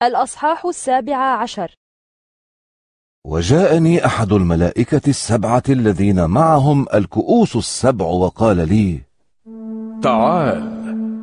الأصحاح 17. وجاءني أحد الملائكة السبعة الذين معهم الكؤوس السبع وقال لي: تعال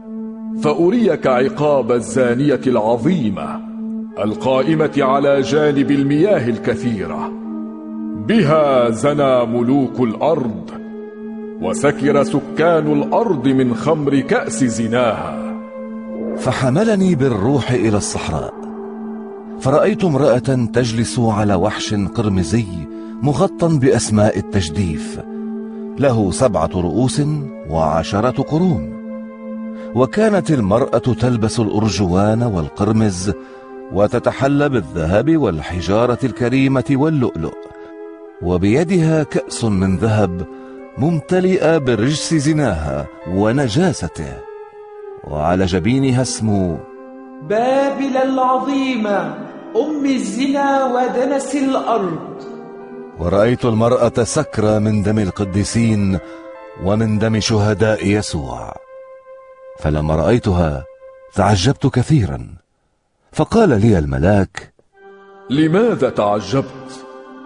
فأريك عقاب الزانية العظيمة القائمة على جانب المياه الكثيرة، بها زنى ملوك الأرض وسكر سكان الأرض من خمر كأس زناها. فحملني بالروح إلى الصحراء، فرأيت امرأة تجلس على وحش قرمزي مغطى بأسماء التجديف، له 7 رؤوس و10 قرون. وكانت المرأة تلبس الأرجوان والقرمز، وتتحلى بالذهب والحجارة الكريمة واللؤلؤ، وبيدها كأس من ذهب ممتلئة برجس زناها ونجاسته، وعلى جبينها اسم بابل العظيمة أم الزنا ودنس الأرض. ورأيت المرأة سكرة من دم القديسين ومن دم شهداء يسوع. فلما رأيتها تعجبت كثيرا، فقال لي الملاك: لماذا تعجبت؟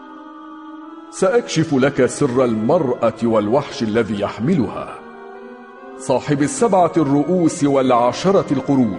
سأكشف لك سر المرأة والوحش الذي يحملها، صاحب 7 الرؤوس و10 القرون.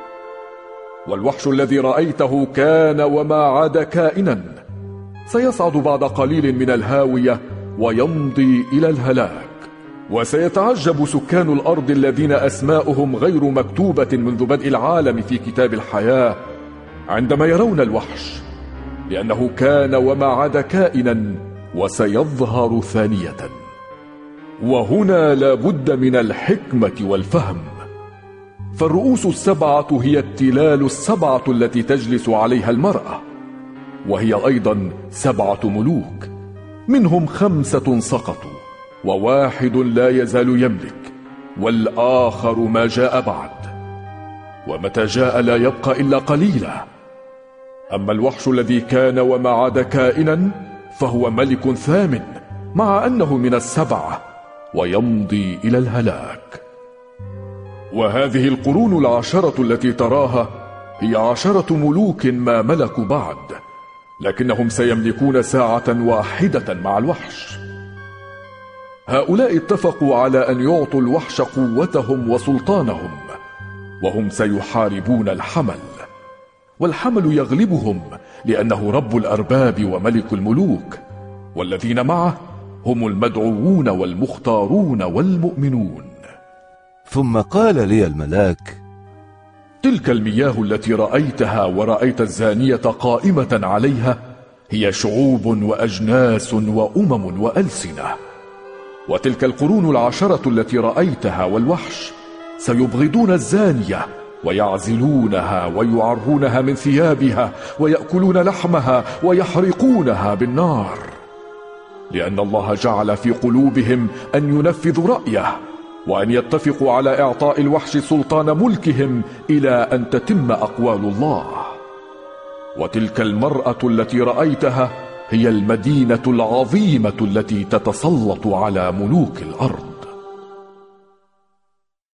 والوحش الذي رأيته كان وما عاد كائنا، سيصعد بعد قليل من الهاوية ويمضي إلى الهلاك. وسيتعجب سكان الأرض الذين أسماؤهم غير مكتوبة منذ بدء العالم في كتاب الحياة عندما يرون الوحش، لأنه كان وما عاد كائنا وسيظهر ثانية. وهنا لا بد من الحكمة والفهم، فالرؤوس 7 هي التلال 7 التي تجلس عليها المرأة، وهي أيضا 7 ملوك، منهم 5 سقطوا، و1 لا يزال يملك، والآخر ما جاء بعد، ومتى جاء لا يبقى إلا قليلا. أما الوحش الذي كان وما عاد كائنا فهو ملك ثامن، مع أنه من 7 ويمضي إلى الهلاك. وهذه القرون 10 التي تراها هي 10 ملوك ما ملكوا بعد، لكنهم سيملكون ساعة واحدة مع الوحش. هؤلاء اتفقوا على أن يعطوا الوحش قوتهم وسلطانهم، وهم سيحاربون الحمل، والحمل يغلبهم لأنه رب الأرباب وملك الملوك، والذين معه هم المدعوون والمختارون والمؤمنون. ثم قال لي الملاك: تلك المياه التي رأيتها ورأيت الزانية قائمة عليها هي شعوب وأجناس وأمم وألسنة. وتلك القرون 10 التي رأيتها والوحش سيبغضون الزانية ويعزلونها ويعرونها من ثيابها ويأكلون لحمها ويحرقونها بالنار، لأن الله جعل في قلوبهم أن ينفذوا رأيه، وأن يتفقوا على إعطاء الوحش سلطان ملكهم إلى أن تتم أقوال الله. وتلك المرأة التي رأيتها هي المدينة العظيمة التي تتسلط على ملوك الأرض.